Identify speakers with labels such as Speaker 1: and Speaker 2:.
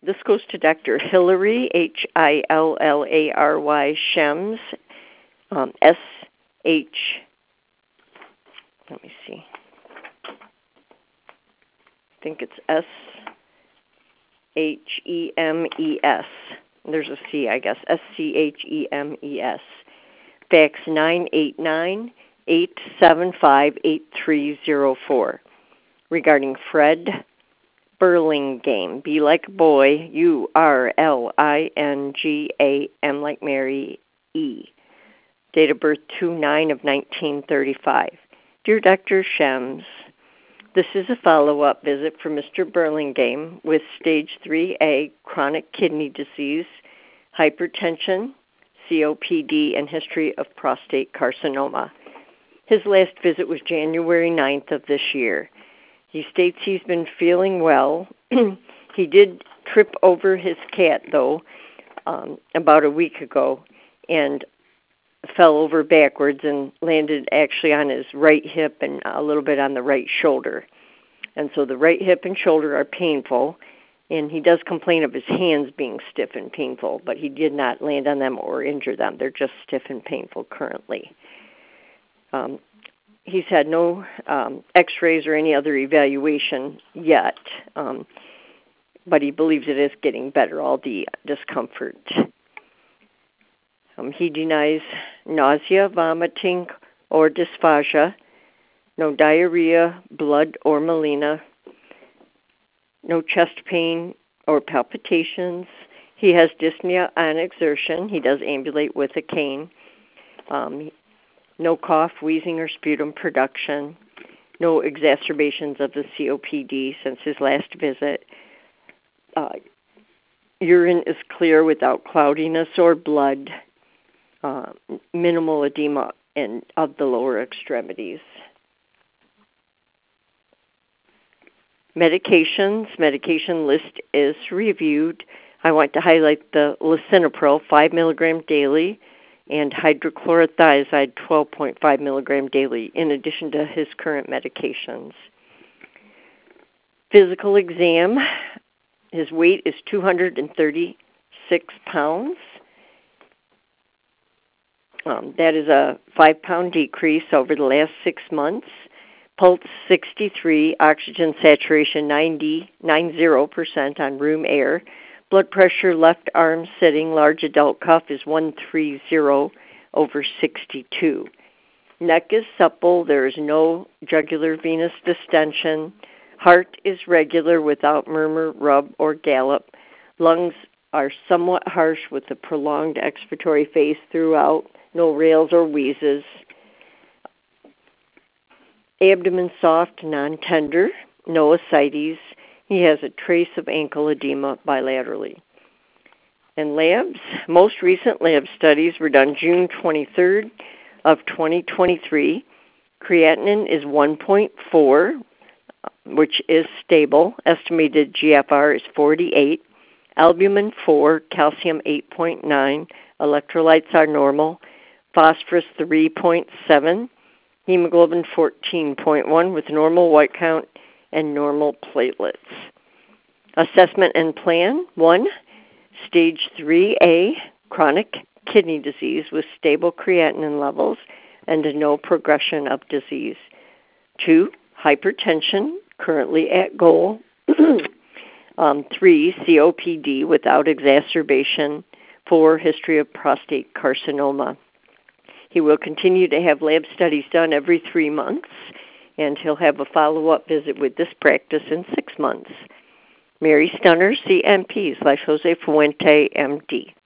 Speaker 1: this goes to Dr. Hillary, Hillary Shems, S-H, let me see, I think it's S-H-E-M-E-S. There's a C, I guess, S-C-H-E-M-E-S. Fax 989-875-8304 regarding Fred Burlingame. B like boy, U-R-L-I-N-G-A-M like Mary, E. Date of birth 2/9 of 1935. Dear Dr. Shems, this is a follow-up visit for Mr. Burlingame with stage 3A chronic kidney disease, hypertension, COPD, and history of prostate carcinoma. His last visit was January 9th of this year. He states he's been feeling well. He did trip over his cat, though, about a week ago, and fell over backwards and landed actually on his right hip and a little bit on the right shoulder. And so the right hip and shoulder are painful, and he does complain of his hands being stiff and painful, but he did not land on them or injure them. They're just stiff and painful currently. He's had no x-rays or any other evaluation yet, but he believes it is getting better, all the discomfort. He denies nausea, vomiting, or dysphagia, no diarrhea, blood, or melena, no chest pain or palpitations. He has dyspnea on exertion. He does ambulate with a cane. No cough, wheezing, or sputum production. No exacerbations of the COPD since his last visit. Urine is clear without cloudiness or blood. Minimal edema of the lower extremities. Medications. Medication list is reviewed. I want to highlight the lisinopril, 5 milligram daily, and hydrochlorothiazide, 12.5 milligram daily, in addition to his current medications. Physical exam. His weight is 236 pounds. That is a 5-pound decrease over the last 6 months. Pulse 63, oxygen saturation 90% on room air. Blood pressure, left arm sitting, large adult cuff is 130/62. Neck is supple. There is no jugular venous distension. Heart is regular without murmur, rub, or gallop. Lungs are somewhat harsh with a prolonged expiratory phase throughout. No rales or wheezes. Abdomen soft, non-tender, no ascites. He has a trace of ankle edema bilaterally. And labs, most recent lab studies were done June 23rd of 2023. Creatinine is 1.4, which is stable. Estimated GFR is 48. Albumin 4, calcium 8.9. Electrolytes are normal. Phosphorus 3.7. Hemoglobin 14.1 with normal white count and normal platelets. Assessment and plan. 1, stage 3A, chronic kidney disease with stable creatinine levels and no progression of disease. 2, hypertension, currently at goal. 3, COPD without exacerbation. 4, history of prostate carcinoma. He will continue to have lab studies done every 3 months, and he'll have a follow-up visit with this practice in 6 months. Mary Stunner, CMP /Jose Fuente, MD.